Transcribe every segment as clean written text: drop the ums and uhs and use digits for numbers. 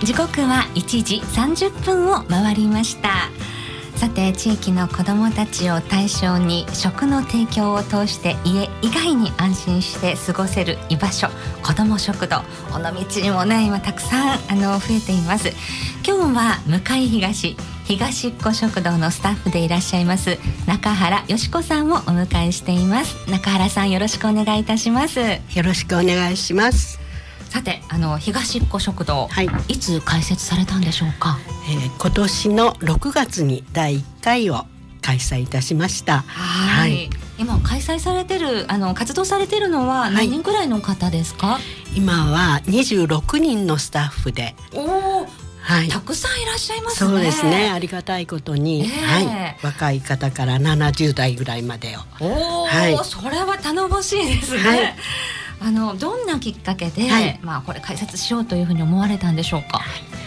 時刻は1時30分を回りました。さて、地域の子どもたちを対象に食の提供を通して家以外に安心して過ごせる居場所、子ども食堂、尾道にもね今たくさん増えています。今日は向東東っ子食堂のスタッフでいらっしゃいます中原よし子さんをお迎えしています。中原さん、よろしくお願いいたします。 よろしくお願いします。 さて、東っ子食堂、いつ開設されたんでしょうか？ 今年の6月に第1回を開催いたしました。 はい、今開催されてる活動されてるのは何人くらいの方ですか？ 今は26人のスタッフで、 たくさんいらっしゃいますね。 そうですね、ありがたいことに、若い方から70代ぐらいまでを。 それは頼もしいですね。どんなきっかけで、これ開設しようというふうに思われたんでしょうか？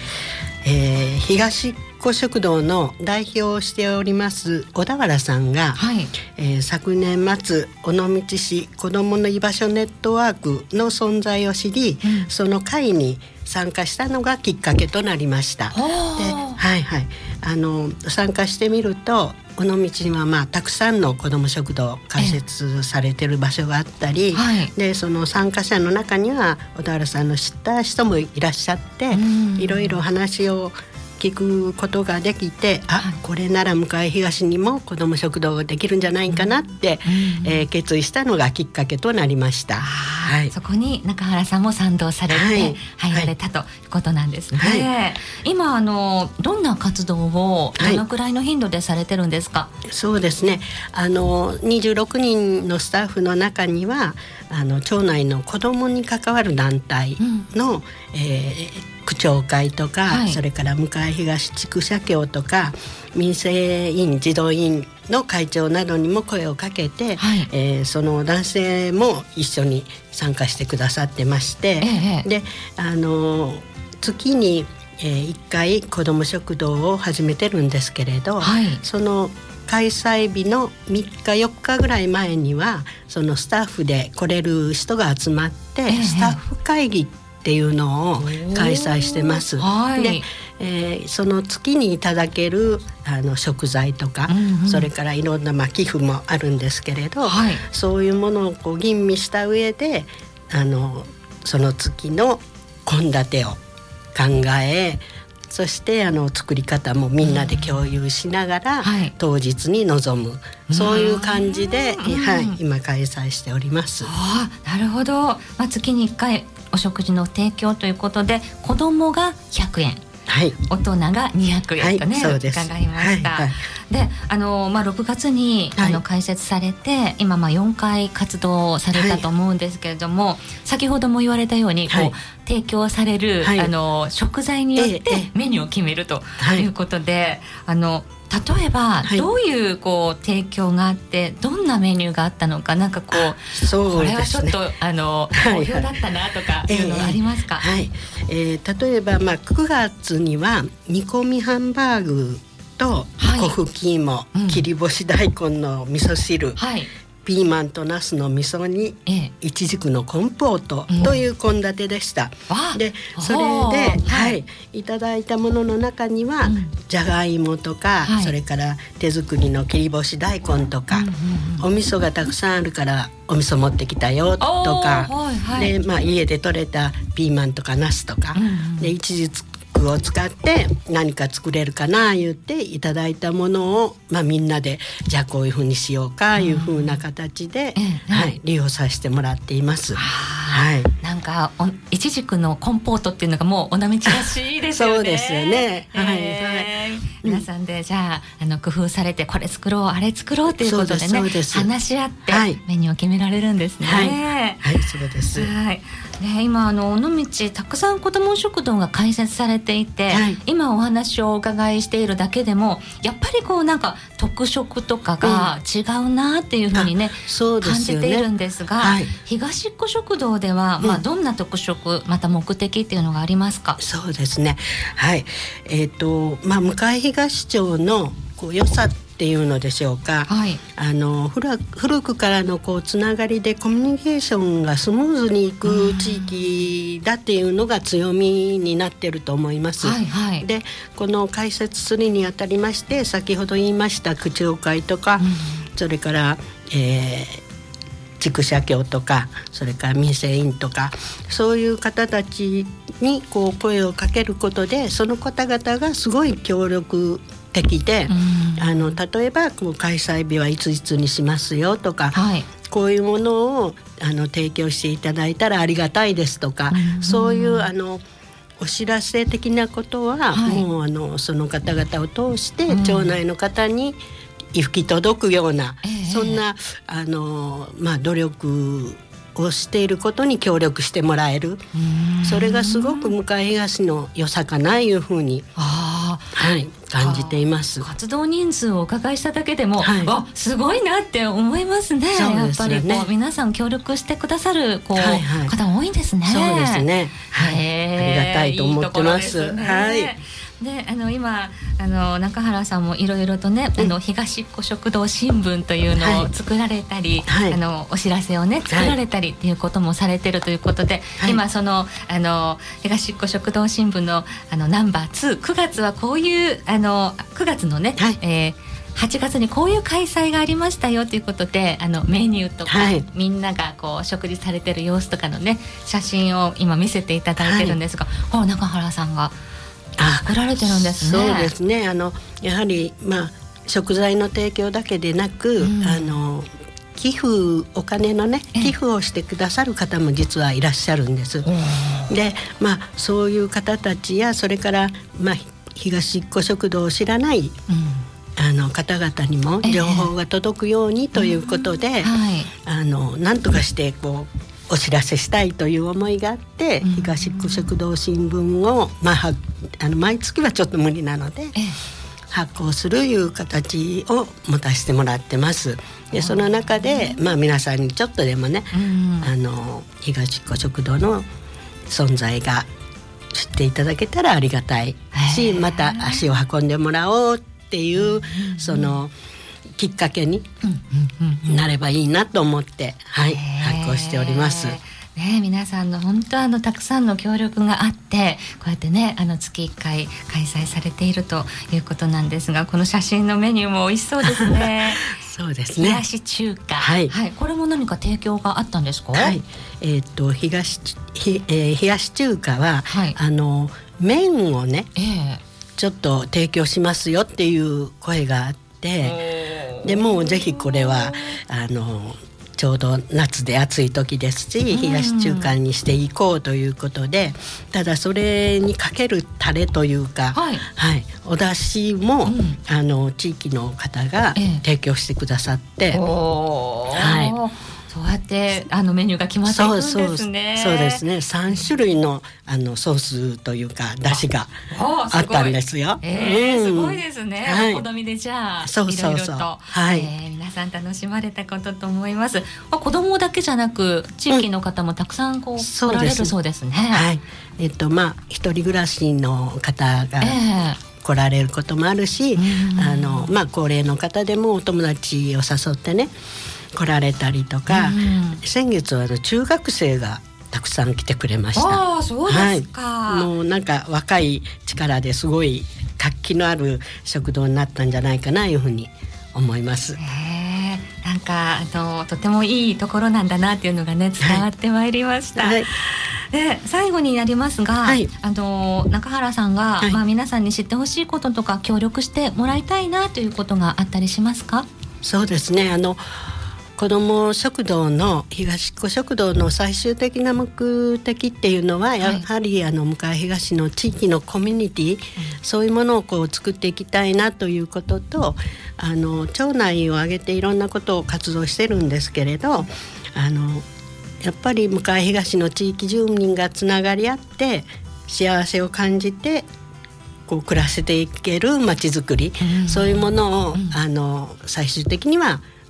東っ子食堂の代表をしております小田原さんが、昨年末尾道市子どもの居場所ネットワークの存在を知り、その会に参加したのがきっかけとなりました。で、参加してみると尾道にはたくさんの子ども食堂開設されている場所があったり、でその参加者の中には小田原さんの知った人もいらっしゃって、いろいろ話を聞くことができて、これなら向東にも子ども食堂ができるんじゃないかなって、決意したのがきっかけとなりました。 そこに中原さんも賛同されて入られたということなんですね。今どんな活動をどのくらいの頻度でされてるんですか？ そうですね、26人のスタッフの中には町内の子どもに関わる団体の、区長会とか、それから向東地区社協とか民生委員児童委員の会長などにも声をかけて、その男性も一緒に参加してくださってまして、で月に、1回子ども食堂を始めてるんですけれど、その開催日の3日4日ぐらい前にはそのスタッフで来れる人が集まって、スタッフ会議っていうのを開催してます。で、その月にいただける食材とか、それからいろんな寄付もあるんですけれど、そういうものを吟味した上でその月の献立を考え、そして作り方もみんなで共有しながら、当日に臨む、そういう感じで、今開催しております。 なるほど、月に1回お食事の提供ということで、子どもが100円、大人が200円とね、伺いました。で6月に開設されて、今4回活動されたと思うんですけれども、先ほども言われたように提供される食材によってメニューを決めるということで、例えばどういう提供があってどんなメニューがあったのか、なんかこれはちょっと好評だったなとかいうのがありますか？ 例えば9月には煮込みハンバーグと小吹き芋、切り干し大根の味噌汁、ピーマンとナスの味噌煮、いちじくのコンポートという献立でした。でそれで、いただいたものの中には、じゃがいもとか、それから手作りの切り干し大根とか、お味噌がたくさんあるからお味噌持ってきたよとか、で家で採れたピーマンとかナスとか、でいちじくを使って何か作れるかな言っていただいたものを、みんなでじゃあこういうふうにしようかいうふうな形で、利用させてもらっています。 なんかいちじくのコンポートっていうのがもう尾道らしいですよね。 そうですよね。 皆さんでじゃあ工夫されて、これ作ろうあれ作ろうということでね、話し合ってメニューを決められるんですね。 そうです。 今尾道たくさん子ども食堂が開設されていて、今お話をお伺いしているだけでもやっぱりなんか特色とかが違うなっていうふうにね、感じているんですが、東っ子食堂では、どんな特色、また目的っていうのがありますか？ そうですね、向東町の良さっっていうのでしょうか、 はい、 古くからのこうつながりでコミュニケーションがスムーズにいく地域だっていうのが強みになっていると思います、はいはい、でこの開設するにあたりまして先ほど言いました区長会とか、それから地区社協とかそれから民生委員とかそういう方たちにこう声をかけることでその方々がすごい協力的で、例えばこう開催日はいついつにしますよとか、はい、こういうものを提供していただいたらありがたいですとか、そういうお知らせ的なことは、はい、もうその方々を通して町内の方に行き届くような、そんな努力をしていることに協力してもらえる、それがすごく向井東の良さかないうふうに感じています。 活動人数をお伺いしただけでも、はい、すごいなって思いますね。やっぱりこう皆さん協力してくださるこう、はいはい、方多いんですね。 そうですね、はい、ありがたいと思ってます。いいね、はい。 で今中原さんもいろいろとね東っ子食堂新聞というのを作られたり、はい、お知らせをね作られたりっていうこともされてるということで、はい、今その東っ子食堂新聞のナンバー2、9月はこういう9月のね、はい、8月にこういう開催がありましたよということでメニューとか、はい、みんながこう食事されてる様子とかのね写真を今見せていただいてるんですが、はい、中原さんが作られてるんですね。 そうですね。やはり、食材の提供だけでなく、寄付お金のね寄付をしてくださる方も実はいらっしゃるんです。で、そういう方たちやそれから、東っ子食堂を知らない、方々にも情報が届くようにということで、なんとかしてこうお知らせしたいという思いがあって、東っ子食堂新聞を、毎月はちょっと無理なので、発行するいう形を持たせてもらってます。でその中で、皆さんにちょっとでもね、東っ子食堂の存在が知っていただけたらありがたいし、また足を運んでもらおうっていう、そのきっかけになればいいなと思って、発行しております。 皆さんの本当たくさんの協力があってこうやってね月1回開催されているということなんですが、この写真のメニューも美味しそうですね。 そうですね。 冷やし中華、はいはい、これも何か提供があったんですか？ はい、冷やし中華は、はい、麺をね、ちょっと提供しますよっていう声があって、でもうぜひこれはちょうど夏で暑い時ですし、冷やし中華にしていこうということで、ただそれにかけるタレというか、お出汁も、地域の方が提供してくださって、 そうやってメニューが決まっていくんですね。 そうですね。3種類のソースというか出汁があったんですよ。 すごいですね。お好みでじゃあいろいろと、皆さん楽しまれたことと思います。子供だけじゃなく地域の方もたくさん来られるそうですね。 一人暮らしの方が来られることもあるし、高齢の方でもお友達を誘ってね来られたりとか、先月は中学生がたくさん来てくれました。 そうですか。 もうなんか若い力ですごい活気のある食堂になったんじゃないかないうふうに思います。 なんかとてもいいところなんだなっていうのがね伝わってまいりました。で最後になりますが、中原さんが、皆さんに知ってほしいこととか協力してもらいたいなということがあったりしますか？ そうですね。子ども食堂の東っ子食堂の最終的な目的っていうのはやはり向井東の地域のコミュニティ、そういうものをこう作っていきたいなということと、町内を挙げていろんなことを活動してるんですけれど、やっぱり向井東の地域住民がつながり合って幸せを感じてこう暮らせていけるまちづくり、そういうものを最終的には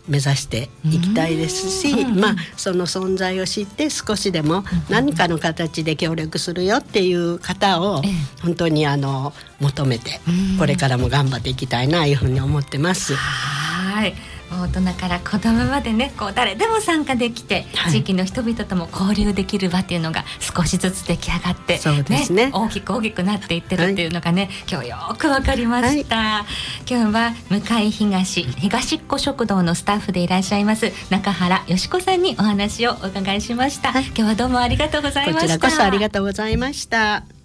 目指していきたいですし、その存在を知って少しでも何かの形で協力するよっていう方を本当に求めてこれからも頑張っていきたいなというふうに思ってます。 はい、大人から子供までね、こう誰でも参加できて、地域の人々とも交流できる場っていうのが少しずつ出来上がって、 そうですね、 大きくなっていってるっていうのがね、今日よくわかりました。今日は向井東っ子食堂のスタッフでいらっしゃいます中原よし子さんにお話をお伺いしました。今日はどうもありがとうございました。 こちらこそありがとうございました。